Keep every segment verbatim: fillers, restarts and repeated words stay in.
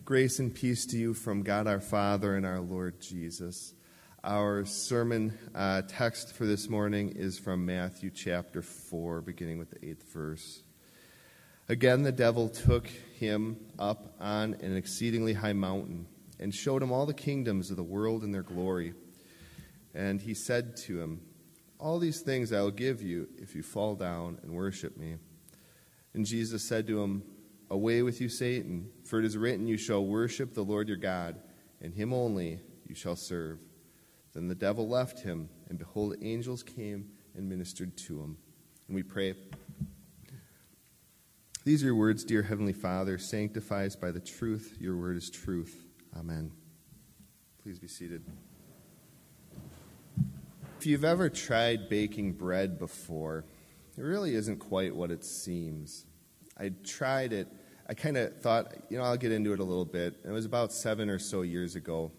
Grace and peace to you from God our Father and our Lord Jesus. Our sermon uh, text for this morning is from Matthew chapter four, beginning with the eighth verse. Again, the devil took him up on an exceedingly high mountain and showed him all the kingdoms of the world and their glory. And he said to him, "All these things I will give you if you fall down and worship me." And Jesus said to him, "Away with you, Satan, for it is written, you shall worship the Lord your God, and him only you shall serve." Then the devil left him, and behold, angels came and ministered to him. And we pray. These are your words, dear Heavenly Father. Sanctify us by the truth. Your word is truth. Amen. Please be seated. If you've ever tried baking bread before, it really isn't quite what it seems. I tried it. I kind of thought, you know, I'll get into it a little bit. It was about seven or so years ago.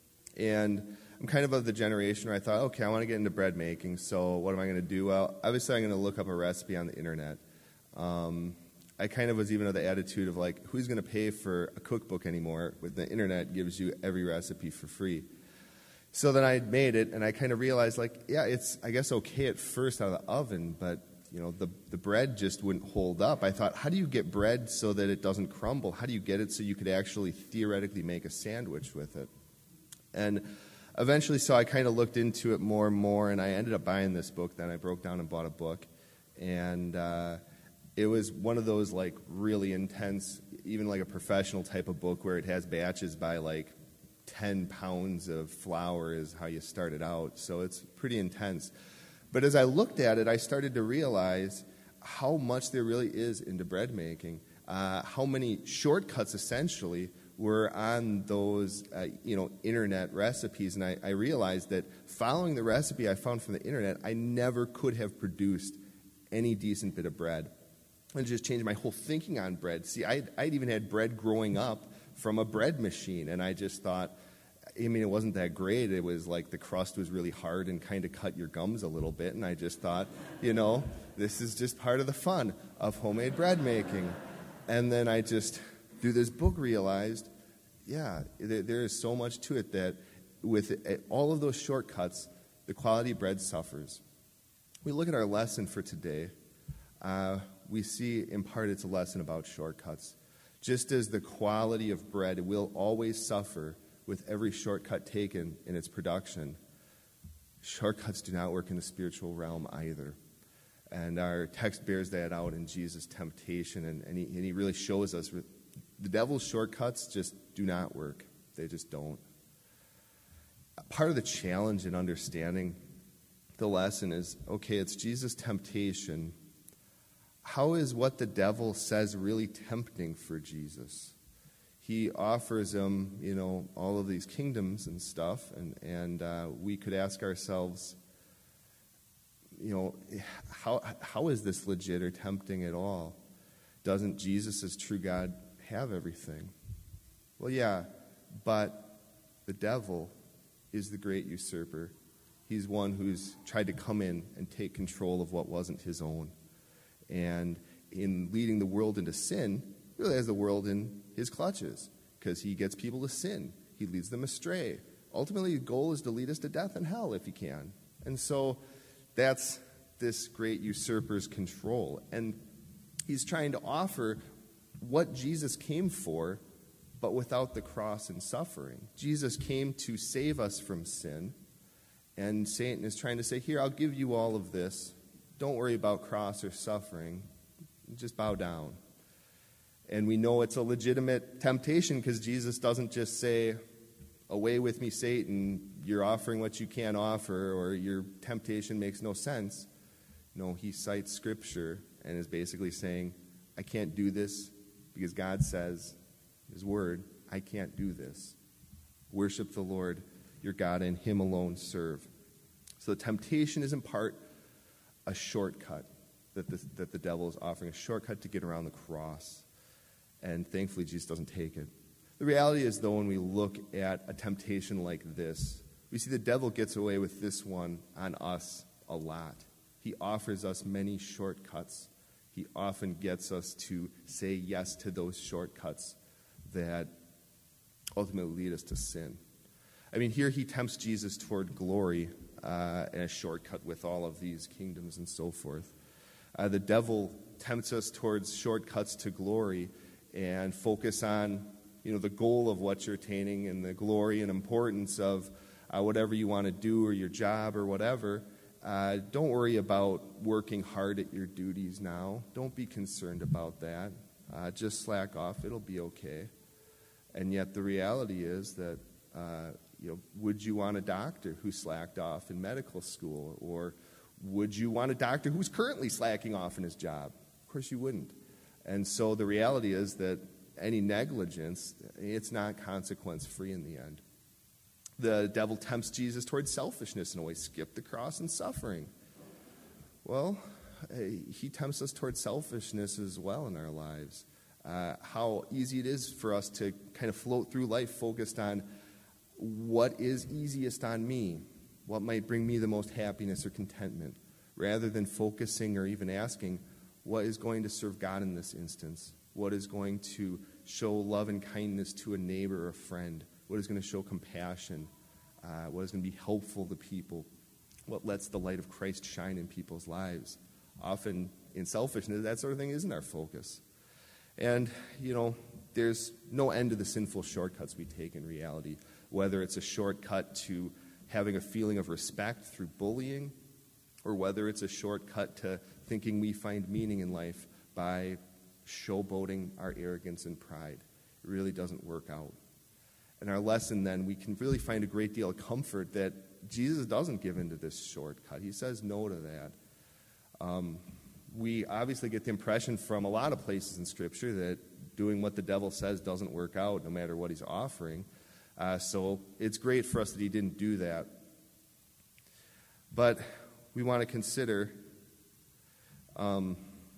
And I'm kind of of the generation where I thought, okay, I want to get into bread making, so what am I going to do? Well, obviously I'm going to look up a recipe on the internet. Um, I kind of was even of the attitude of like, who's going to pay for a cookbook anymore? With the internet gives you every recipe for free. So then I made it, and I kind of realized, like, yeah, it's, I guess, okay at first out of the oven, but you know, the, the bread just wouldn't hold up. I thought, how do you get bread so that it doesn't crumble? How do you get it so you could actually theoretically make a sandwich with it? And eventually, so I kind of looked into it more and more, and I ended up buying this book. Then I broke down and bought a book. And uh, it was one of those, like, really intense, even like a professional type of book where it has batches by, like, ten pounds of flour is how you start it out. So it's pretty intense. But as I looked at it, I started to realize how much there really is into bread making, uh, how many shortcuts essentially were on those uh, you know, internet recipes. And I, I realized that following the recipe I found from the internet, I never could have produced any decent bit of bread. And it just changed my whole thinking on bread. See, I'd, I'd even had bread growing up from a bread machine, and I just thought, I mean, it wasn't that great. It was like the crust was really hard and kind of cut your gums a little bit. And I just thought, you know, this is just part of the fun of homemade bread making. And then I just, through this book, realized, yeah, there, there is so much to it that with it, all of those shortcuts, the quality of bread suffers. We look at our lesson for today. Uh, we see, in part, it's a lesson about shortcuts. Just as the quality of bread will always suffer with every shortcut taken in its production, shortcuts do not work in the spiritual realm either. And our text bears that out in Jesus' temptation, and, and, he, and he really shows us the devil's shortcuts just do not work. They just don't. Part of the challenge in understanding the lesson is, okay, it's Jesus' temptation. How is what the devil says really tempting for Jesus? He offers him, you know, all of these kingdoms and stuff, and, and uh, we could ask ourselves, you know, how how is this legit or tempting at all? Doesn't Jesus as true God have everything? Well, yeah, but the devil is the great usurper. He's one who's tried to come in and take control of what wasn't his own. And in leading the world into sin, he really has the world in his clutches, because he gets people to sin. He leads them astray. Ultimately, the goal is to lead us to death and hell if he can. And so that's this great usurper's control. And he's trying to offer what Jesus came for, but without the cross and suffering. Jesus came to save us from sin, and Satan is trying to say, here, I'll give you all of this. Don't worry about cross or suffering. Just bow down. And we know it's a legitimate temptation because Jesus doesn't just say, away with me, Satan, you're offering what you can't offer, or your temptation makes no sense. No, he cites Scripture and is basically saying, I can't do this because God says, his word, I can't do this. Worship the Lord, your God, and him alone serve. So the temptation is in part a shortcut that the, that the devil is offering, a shortcut to get around the cross. And thankfully, Jesus doesn't take it. The reality is, though, when we look at a temptation like this, we see the devil gets away with this one on us a lot. He offers us many shortcuts. He often gets us to say yes to those shortcuts that ultimately lead us to sin. I mean, here he tempts Jesus toward glory uh, and a shortcut with all of these kingdoms and so forth. Uh, the devil tempts us towards shortcuts to glory and focus on, you know, the goal of what you're attaining and the glory and importance of uh, whatever you want to do or your job or whatever. Uh, don't worry about working hard at your duties now. Don't be concerned about that. Uh, just slack off. It'll be okay. And yet the reality is that, uh, you know, would you want a doctor who slacked off in medical school? Or would you want a doctor who's currently slacking off in his job? Of course you wouldn't. And so the reality is that any negligence, it's not consequence-free in the end. The devil tempts Jesus towards selfishness and always skip the cross and suffering. Well, he tempts us towards selfishness as well in our lives. Uh, how easy it is for us to kind of float through life focused on what is easiest on me, what might bring me the most happiness or contentment, rather than focusing or even asking what is going to serve God in this instance, what is going to show love and kindness to a neighbor or a friend, what is going to show compassion, uh, what is going to be helpful to people, what lets the light of Christ shine in people's lives. Often in selfishness, that sort of thing isn't our focus. And, you know, there's no end to the sinful shortcuts we take in reality, whether it's a shortcut to having a feeling of respect through bullying, or whether it's a shortcut to thinking we find meaning in life by showboating our arrogance and pride. It really doesn't work out. In our lesson, then, we can really find a great deal of comfort that Jesus doesn't give into this shortcut. He says no to that. Um, we obviously get the impression from a lot of places in Scripture that doing what the devil says doesn't work out no matter what he's offering. Uh, so it's great for us that he didn't do that. But we want to consider, um,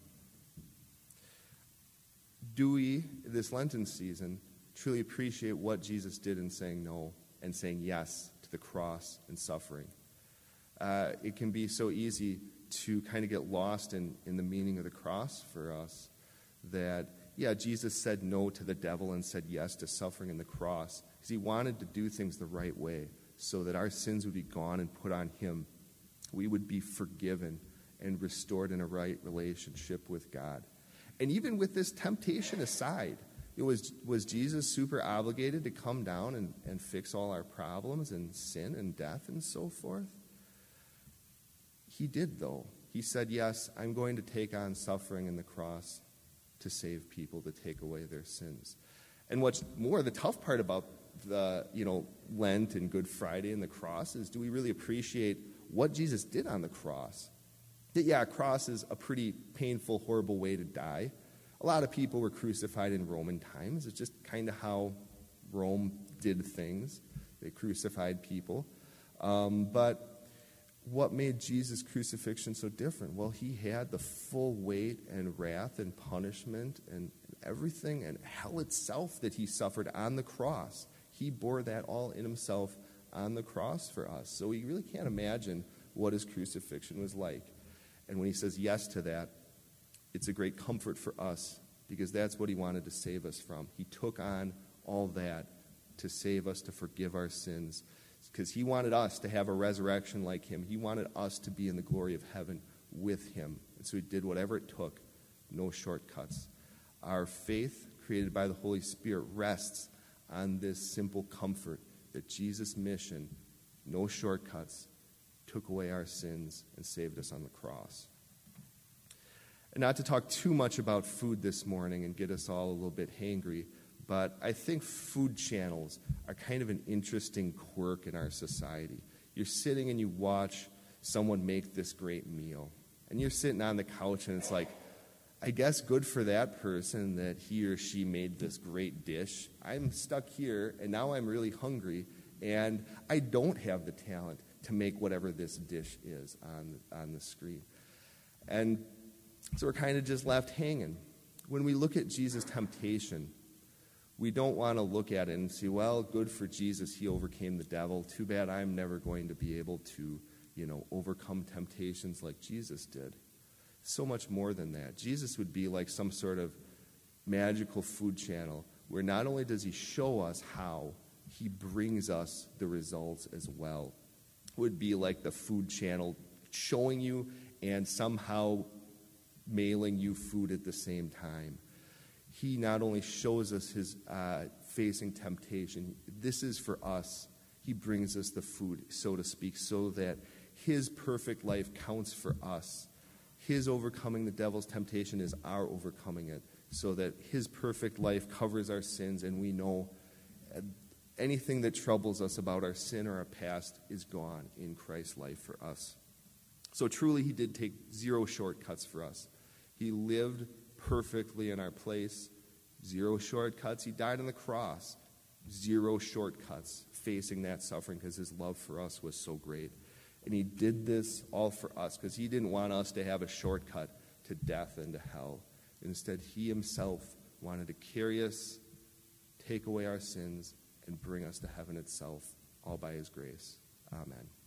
do we, this Lenten season, truly appreciate what Jesus did in saying no and saying yes to the cross and suffering? Uh, it can be so easy to kind of get lost in, in the meaning of the cross for us that, yeah, Jesus said no to the devil and said yes to suffering in the cross because he wanted to do things the right way so that our sins would be gone and put on him. We would be forgiven and restored in a right relationship with God. And even with this temptation aside, it was, was Jesus super obligated to come down and, and fix all our problems and sin and death and so forth? He did, though. He said, yes, I'm going to take on suffering in the cross to save people, to take away their sins. And what's more, the tough part about the, you know, Lent and Good Friday and the cross is, do we really appreciate what Jesus did on the cross? That, yeah, a cross is a pretty painful, horrible way to die. A lot of people were crucified in Roman times. It's just kind of how Rome did things. They crucified people. Um, but what made Jesus' crucifixion so different? Well, he had the full weight and wrath and punishment and everything and hell itself that he suffered on the cross. He bore that all in himself on the cross for us. So we really can't imagine what his crucifixion was like. And when he says yes to that, it's a great comfort for us because that's what he wanted to save us from. He took on all that to save us, to forgive our sins, because he wanted us to have a resurrection like him. He wanted us to be in the glory of heaven with him. And so he did whatever it took, no shortcuts. Our faith, created by the Holy Spirit, rests on this simple comfort that Jesus' mission, no shortcuts, took away our sins and saved us on the cross. And not to talk too much about food this morning and get us all a little bit hangry, but I think food channels are kind of an interesting quirk in our society. You're sitting and you watch someone make this great meal, and you're sitting on the couch and it's like, I guess good for that person that he or she made this great dish. I'm stuck here, and now I'm really hungry, and I don't have the talent to make whatever this dish is on, on the screen. And so we're kind of just left hanging. When we look at Jesus' temptation, we don't want to look at it and say, well, good for Jesus, he overcame the devil. Too bad I'm never going to be able to, you know, overcome temptations like Jesus did. So much more than that. Jesus would be like some sort of magical food channel where not only does he show us how, he brings us the results as well. It would be like the Food Channel showing you and somehow mailing you food at the same time. He not only shows us his uh, facing temptation, this is for us. He brings us the food, so to speak, so that his perfect life counts for us. His overcoming the devil's temptation is our overcoming it, so that his perfect life covers our sins, and we know anything that troubles us about our sin or our past is gone in Christ's life for us. So truly, he did take zero shortcuts for us. He lived perfectly in our place, zero shortcuts. He died on the cross, zero shortcuts, facing that suffering because his love for us was so great. And he did this all for us because he didn't want us to have a shortcut to death and to hell. Instead, he himself wanted to carry us, take away our sins, and bring us to heaven itself, all by his grace. Amen.